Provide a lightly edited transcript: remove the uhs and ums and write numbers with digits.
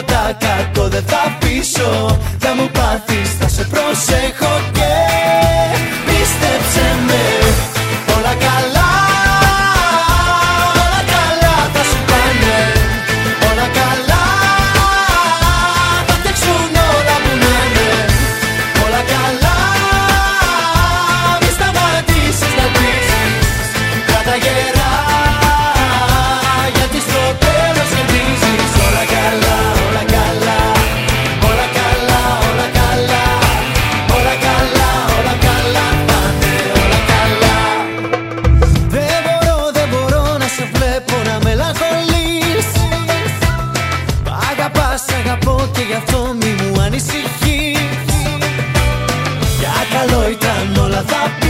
τίποτα κακό δεν θα πείσω. Θα μου πάθεις, θα σε προσέχω και πίστεψε με, όλα καλά, όλα καλά θα σου πάνε. Όλα καλά, θα φτιάξουν όλα που να είναι. Όλα καλά, μη σταματήσεις να πεις, κράτα γερά, γιατί στο τέλος κερδίζεις. Όλα καλά, όλα καλά, όλα καλά, όλα καλά, όλα καλά, όλα καλά πάνε, όλα καλά. Δεν μπορώ να σε βλέπω να μελαγχολείς. Αγαπάς, αγαπώ και γι' αυτό μη μου ανησυχείς. Για καλό ήταν όλα θα